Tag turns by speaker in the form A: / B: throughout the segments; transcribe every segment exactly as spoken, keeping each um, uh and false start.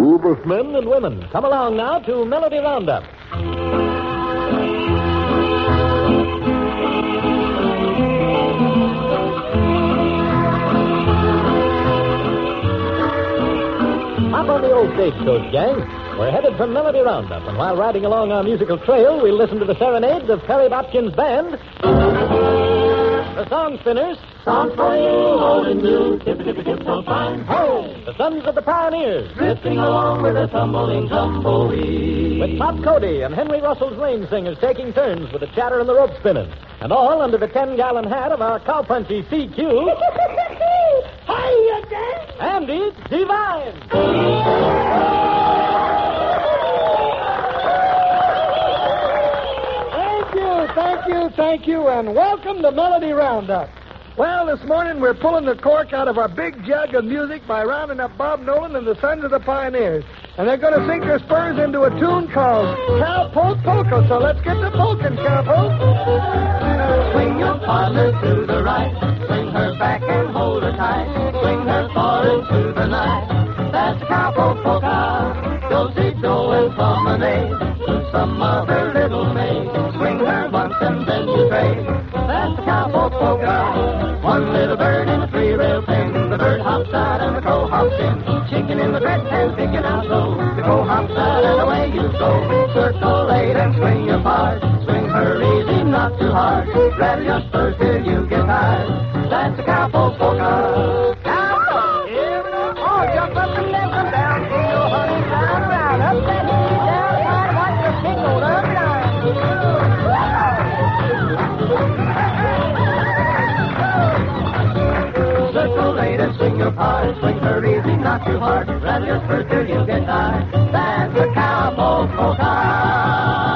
A: Groovers men and women, come along now to Melody Roundup. Hop on the old stagecoach, gang. We're headed for Melody Roundup, and while riding along our musical trail, we'll listen to the serenades of Perry Botkin's band, the Song Spinners.
B: Songs for you, old and new, tip-a-tip-a-tip so fine.
A: Hey! The Sons of the Pioneers.
B: Drifting along with a tumbling tumbleweed.
A: With Pop Cody and Henry Russell's Rain Singers taking turns with the chatter and the rope spinning. And all under the ten-gallon hat of our cowpunchy C Q.
C: Hiya, Dan!
A: Andy Devine.
C: Thank you, thank you, thank you, and welcome to Melody Roundup. Well, this morning we're pulling the cork out of our big jug of music by rounding up Bob Nolan and the Sons of the Pioneers. And they're going to sink their spurs into a tune called Cowpoke Polka. So let's get to polking, Cowpoke.
B: Swing your partner to the right. Swing her back and hold her tight. Swing her far into the night. That's Cowpoke Polka. Go see Joe and promenade to some other little maid. Swing her once and then you trade. That's the Cowpoke Polka. One little bird in a three-rail pen. The bird hops out and the crow hops in. Chicken in the bread pan, picking out low. The crow hops out and away you go. Circle eight and swing your part. Swing her easy, not too hard. Rattle your spurs till you get tired. That's the Cowpoke Polka.
C: Cowpoke! Here we go. Oh, jump up and down, come down. Jingle, honey, down, around. Up that knee, down, hard, watch your jingle, up, down.
B: Circle eight and swing your part. Swing her easy, not too hard. Rattle your spurs till you get tired. That's the Cowpoke Polka.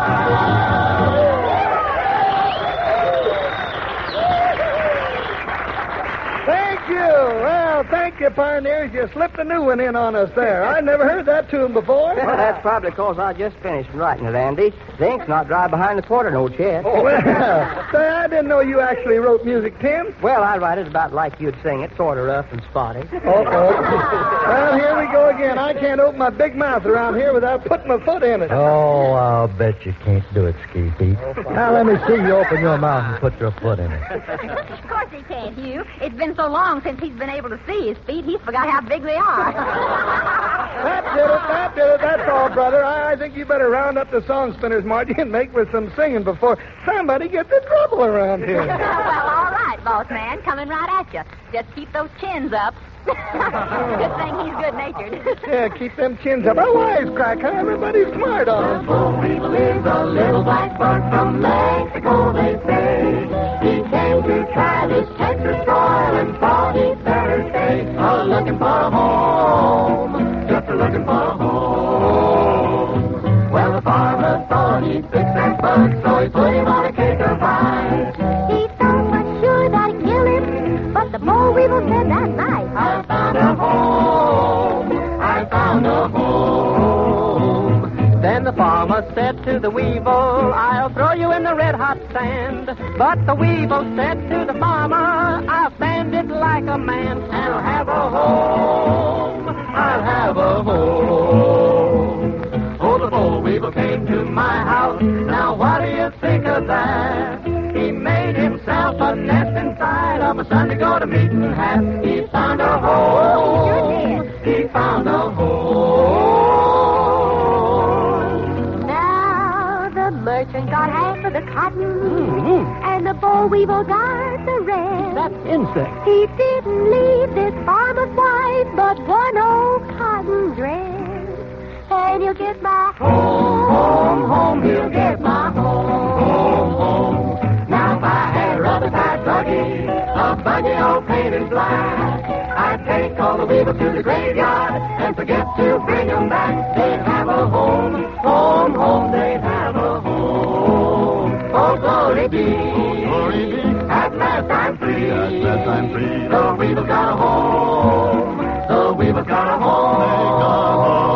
C: Thank you. Well, thank you, Pioneers. You slipped a new one in on us there. I never heard that tune before.
D: Well, that's probably because I just finished writing it, Andy. The ink's not dry behind the quarter notes yet.
C: Oh, well, say, I didn't know you actually wrote music, Tim.
D: Well, I write it about like you'd sing it, sort of rough and spotty.
C: Oh, oh. Well, here we go again. I can't open my big mouth around here without putting my foot in it.
E: Oh, I'll bet you can't do it, Ski Pete. Now, let me see you open your mouth and put your foot in it.
F: Of course he can't, Hugh. It's been so long since he's been able to see his feet, he's forgot how big they are.
C: That did it, that did it. That's all, brother. I, I think you better round up the song spinners, Margie, and make with some singing before somebody gets in trouble around here.
F: Well, all right, boss man, coming right at you. Just keep those chins up. Good thing he's good-natured.
C: Yeah, keep them chins up. Oh, wisecrack, huh? Everybody's smart on.
B: Four people is a little black bird from Mexico, they say. He came to try this Texas soil and thought he'd better stay. A looking for a home, just a looking for a home. Well, the farmer thought he'd fix that bug, so he put him on a cake of ice.
F: He thought for sure that'd kill him, but the boll weevil said that's nice.
B: I found a home, I found a home.
D: Then the farmer said to the weevil, I'll throw you in the red-hot sand. But the weevil said to the farmer, I'll stand it like a man. And I'll have a home,
B: I'll have a home. Oh, the boll weevil came to my house. Now what do you think of that? He made himself a nest inside of a Sunday go-to-meeting hat. He found a home. He found a home.
F: Now the merchant got half of the cotton, mm-hmm. and the boll weevil got the rest.
D: That's insect.
F: He didn't leave this farmer's wife but one old cotton dress. And he'll get my
B: home, home, home. He'll get my home, home, home. Now if I had a rubber-tied buggy, a buggy all painted black, I'd take all the weevils to the graveyard and forget to bring them back. They'd have a home, home, home. They'd have a home. Oh, glory be, glory be. At last I'm free, at last I'm free. The weevils got a home, the weevils got a home. They got a home.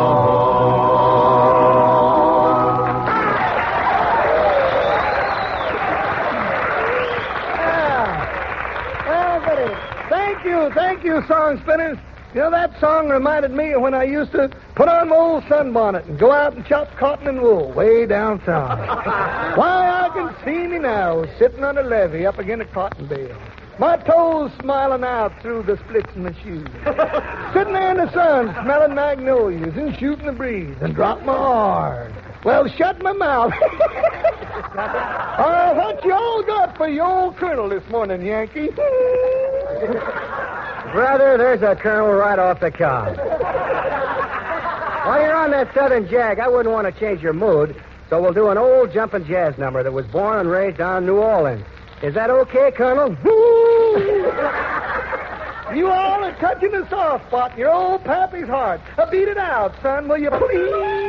C: Thank you, thank you, song spinners. You know, that song reminded me of when I used to put on my old sunbonnet and go out and chop cotton and wool way down south. Why, I can see me now, sitting on a levee up against a cotton bale. My toes smiling out through the splits in my shoes. Sitting there in the sun, smelling magnolias and shooting the breeze and drop my hard. Well, shut my mouth. uh, what you all got for your old colonel this morning, Yankee?
G: Brother, there's a colonel right off the cob. While you're on that southern jag, I wouldn't want to change your mood, so we'll do an old jumping jazz number that was born and raised on New Orleans. Is that okay, Colonel?
C: You all are touching the soft spot in your old pappy's heart. Uh, beat it out, son, will you please?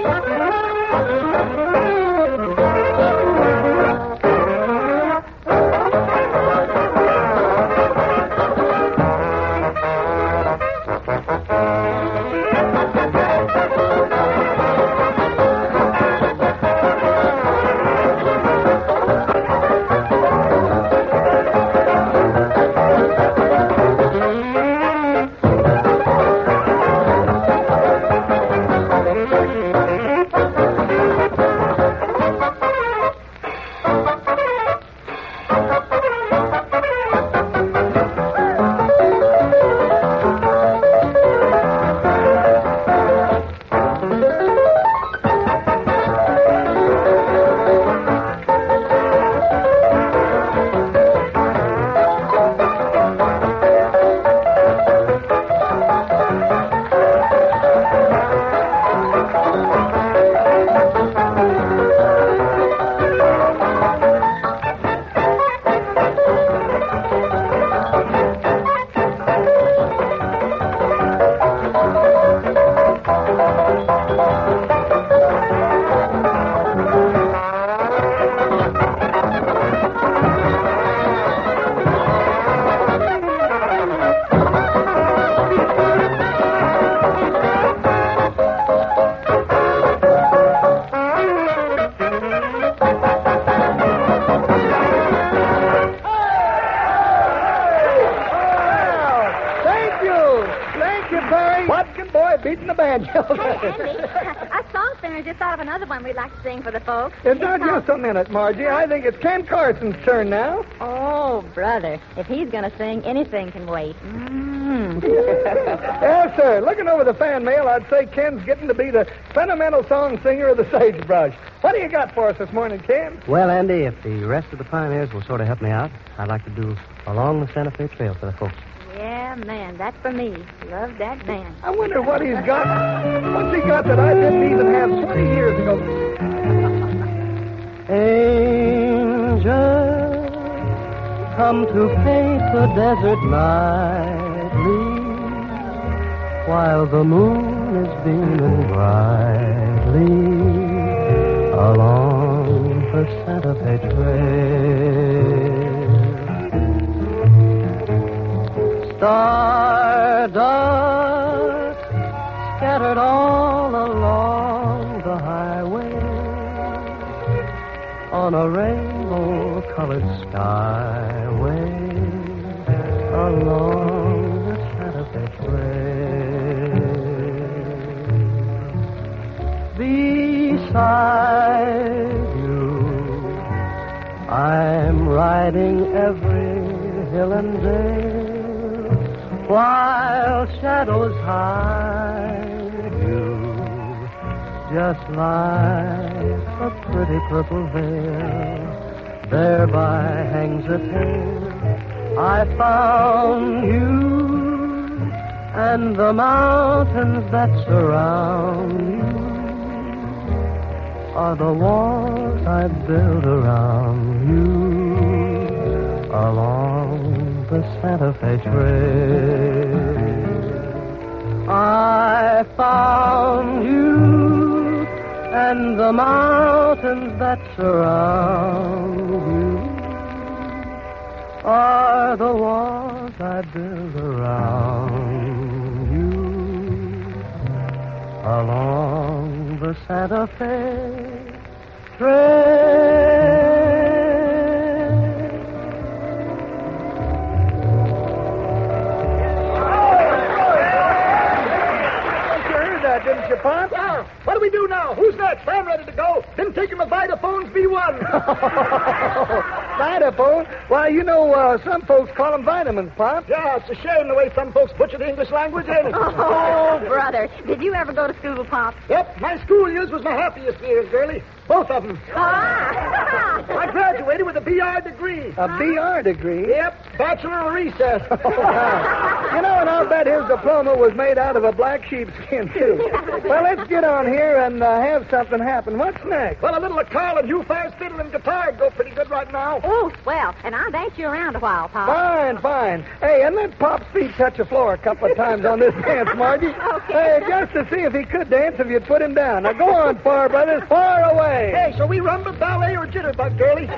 C: Beating the banjo.
F: Hey, Andy, our song singer just thought of another one we'd like to sing for the folks.
C: It's not just a minute, Margie. I think it's Ken Carson's turn now.
H: Oh, brother, if he's going to sing, anything can wait. Mm.
C: Yes, sir. Looking over the fan mail, I'd say Ken's getting to be the sentimental song singer of the sagebrush. What do you got for us this morning, Ken?
G: Well, Andy, if the rest of the pioneers will sort of help me out, I'd like to do Along the Santa Fe Trail for the folks.
H: Yeah, man, that's for me. Love that man.
C: I wonder what he's got. What's he got that I didn't even have twenty years ago?
G: Angel, come to paint the desert nightly, while the moon is beaming brightly along the Santa Fe Trail. Stardust scattered all along the highway on a rainbow-colored skyway along the Santa Fe Trail. Beside you, I'm riding every hill and dale, while shadows hide you, just like a pretty purple veil. Thereby hangs a tale. I found you, and the mountains that surround you are the walls I built around you along the Santa Fe Trail. I found you, and the mountains that surround you are the walls I built around you along the Santa Fe Trail.
C: that, didn't you, Pop?
I: Yeah. What do we do now? Who's next? I'm ready to go. Then take him a Vitaphones V one.
C: Vitaphone? Why, you know, uh, some folks call them vitamins, Pop.
I: Yeah, it's a shame the way some folks butcher the English language, ain't it?
H: Oh, brother. Did you ever go to school, Pop?
I: Yep, my school years was my happiest years, girlie. Both of them.
H: Ah.
I: I graduated with a B R degree.
C: A B R degree?
I: Yep, Bachelor of Recess.
C: You know, and I'll bet his diploma was made out of a black sheepskin, too. Well, let's get on here and uh, have something happen. What's next?
I: Well, a little of Carl and Hugh Fire's fiddle and guitar go pretty good right now.
H: Oh, swell. And I'll dance you around a while, Pop.
C: Fine, fine. Hey, and let Pop's feet touch the floor a couple of times on this dance, Margie.
H: Okay.
C: Hey, just to see if he could dance if you'd put him down. Now, go on, Far Brothers, far away.
I: Hey, shall we rumba, ballet, or jitterbug, girlie?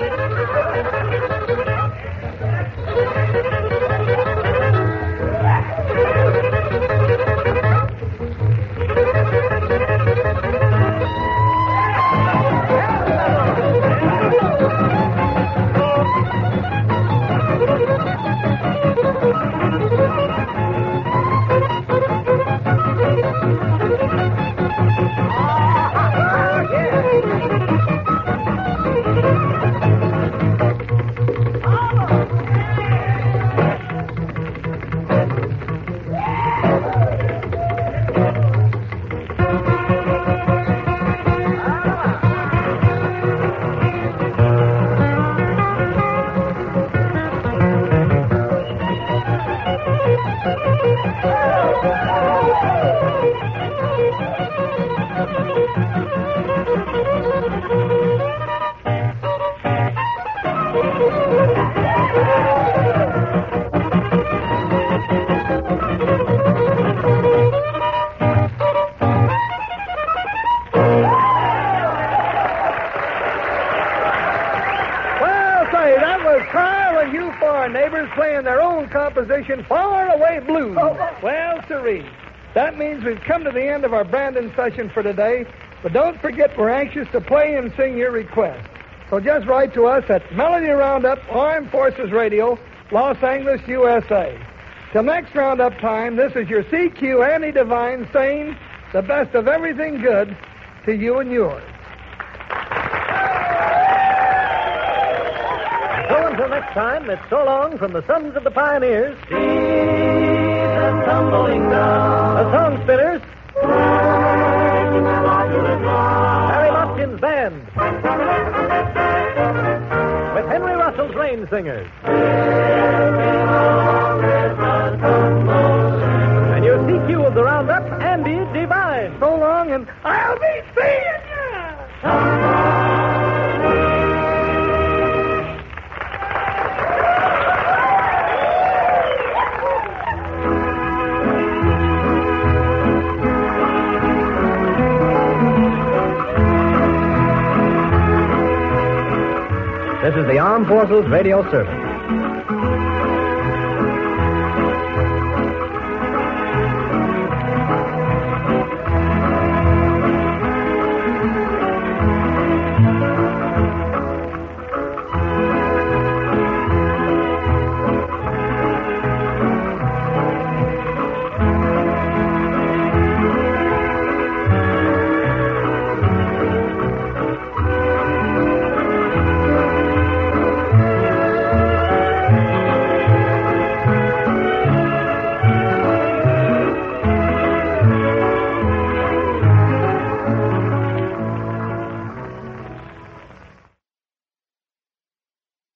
C: Playing their own composition, Far Away Blues. Well, sirree, that means we've come to the end of our Brandon session for today. But don't forget, we're anxious to play and sing your request. So just write to us at Melody Roundup, Armed Forces Radio, Los Angeles, U S A. Till next Roundup time, this is your C Q Andy Devine saying the best of everything good to you and yours.
A: So until next time, it's so long from the Sons of the Pioneers.
B: and tumbling down.
A: The Song Spinners. Harry Mopkins Band. With Henry Russell's Rain Singers. And your C Q of the Roundup, Andy Devine.
C: So long, and I'll be seeing you.
A: This is the Armed Forces Radio Service.